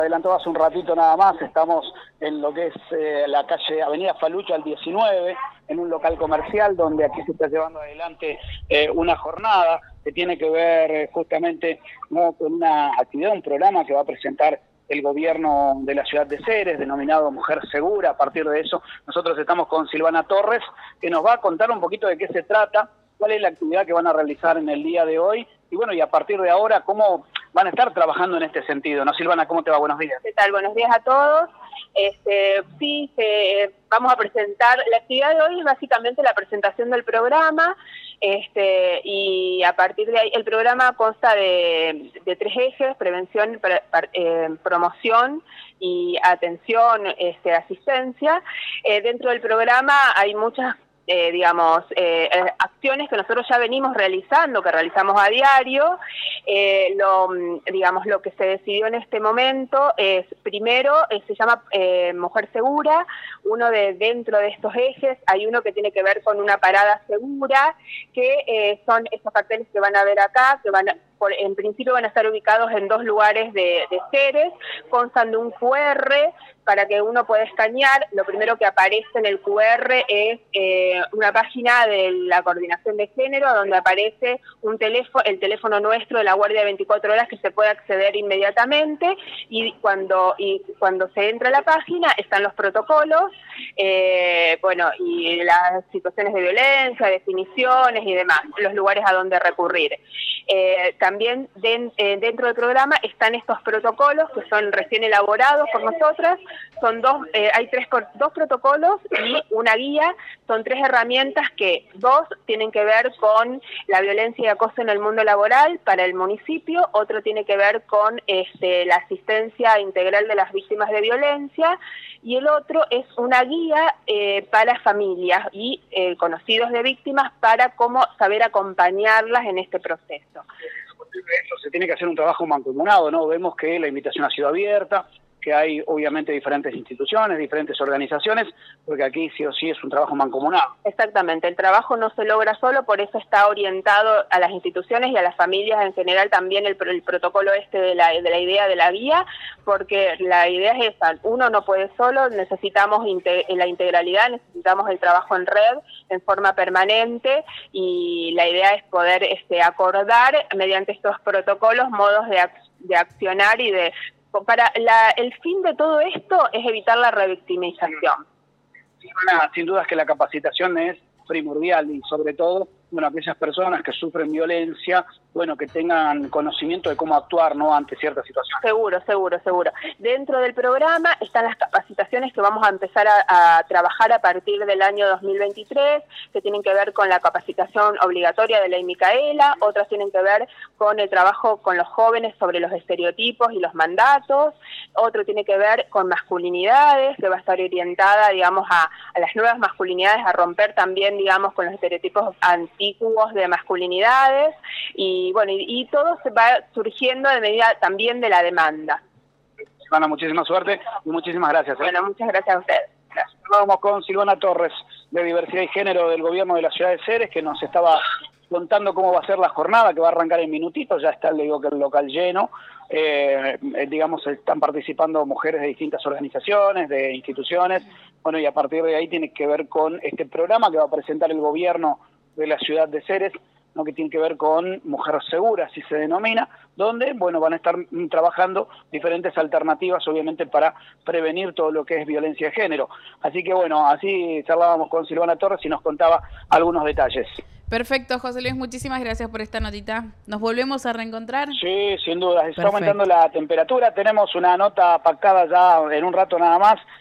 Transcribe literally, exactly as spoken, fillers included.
Adelantó hace un ratito nada más, estamos en lo que es eh, la calle Avenida Falucho al diecinueve, en un local comercial donde aquí se está llevando adelante eh, una jornada que tiene que ver eh, justamente ¿no? con una actividad, un programa que va a presentar el gobierno de la ciudad de Ceres, denominado Mujer Segura. A partir de eso, nosotros estamos con Silvana Torres, que nos va a contar un poquito de qué se trata, cuál es la actividad que van a realizar en el día de hoy, y bueno, y a partir de ahora, cómo van a estar trabajando en este sentido, ¿no? Silvana, ¿cómo te va? Buenos días. ¿Qué tal? Buenos días a todos. Este, sí, eh, vamos a presentar, la actividad de hoy es básicamente la presentación del programa, este, y a partir de ahí, el programa consta de, de tres ejes: prevención, pre, eh, promoción y atención, este, asistencia. Eh, dentro del programa hay muchas Eh, digamos, eh, eh, acciones que nosotros ya venimos realizando, que realizamos a diario. Eh, lo, digamos, lo que se decidió en este momento es, primero, eh, se llama eh, Mujer Segura. Uno de dentro de estos ejes hay uno que tiene que ver con una parada segura, que eh, son estos carteles que van a ver acá, que van a, por, en principio van a estar ubicados en dos lugares de, de Ceres, constan de un cu erre para que uno pueda escanear. Lo primero que aparece en el cu erre es eh, una página de la Coordinación de Género, donde aparece un teléfono, el teléfono nuestro de la Guardia de veinticuatro horas, que se puede acceder inmediatamente, y cuando y cuando se entra a la página están los protocolos, eh, bueno, y las situaciones de violencia, definiciones y demás, los lugares a donde recurrir. Eh, también de, eh, dentro del programa están estos protocolos que son recién elaborados por nosotras. Son dos, eh, hay tres, dos protocolos y una guía. Son tres herramientas que dos tienen que ver con la violencia y acoso en el mundo laboral para el municipio, otro tiene que ver con este, la asistencia integral de las víctimas de violencia, y el otro es una guía eh, para familias y eh, conocidos de víctimas para cómo saber acompañarlas en este proceso. Eso se tiene que hacer un trabajo mancomunado, ¿no? Vemos que la invitación ha sido abierta, que hay obviamente diferentes instituciones, diferentes organizaciones, porque aquí sí o sí es un trabajo mancomunado. Exactamente, el trabajo no se logra solo, por eso está orientado a las instituciones y a las familias en general también el, el protocolo este de la, de la idea de la guía, porque la idea es esa: uno no puede solo, necesitamos inte, la integralidad, necesitamos el trabajo en red, en forma permanente, y la idea es poder este, acordar mediante estos protocolos modos de, ac de accionar y de... Para la, el fin de todo esto es evitar la revictimización. Sin duda es que la capacitación es primordial, y sobre todo, bueno, aquellas personas que sufren violencia, bueno, que tengan conocimiento de cómo actuar, ¿no?, ante ciertas situaciones. Seguro, seguro, seguro. Dentro del programa están las capacitaciones que vamos a empezar a, a trabajar a partir del año dos mil veintitrés, que tienen que ver con la capacitación obligatoria de Ley Micaela, otras tienen que ver con el trabajo con los jóvenes sobre los estereotipos y los mandatos, otro tiene que ver con masculinidades, que va a estar orientada, digamos, a, a las nuevas masculinidades, a romper también, digamos, con los estereotipos antiguos de masculinidades, y bueno, y, y todo se va surgiendo de medida también de la demanda. Silvana, muchísima suerte y muchísimas gracias. ¿eh? Bueno, muchas gracias a ustedes. Gracias. Vamos con Silvana Torres, de Diversidad y Género del Gobierno de la Ciudad de Ceres, que nos estaba contando cómo va a ser la jornada, que va a arrancar en minutitos. Ya está, le digo, que el local lleno. Eh, digamos, están participando mujeres de distintas organizaciones, de instituciones. Bueno, y a partir de ahí tiene que ver con este programa que va a presentar el Gobierno de la Ciudad de Ceres, ¿no?, que tiene que ver con Mujer Segura, así se denomina, donde, bueno, van a estar trabajando diferentes alternativas, obviamente, para prevenir todo lo que es violencia de género. Así que, bueno, así charlábamos con Silvana Torres y nos contaba algunos detalles. Perfecto, José Luis, muchísimas gracias por esta notita. ¿Nos volvemos a reencontrar? Sí, sin duda. Está Perfecto. aumentando la temperatura. Tenemos una nota pactada ya en un rato nada más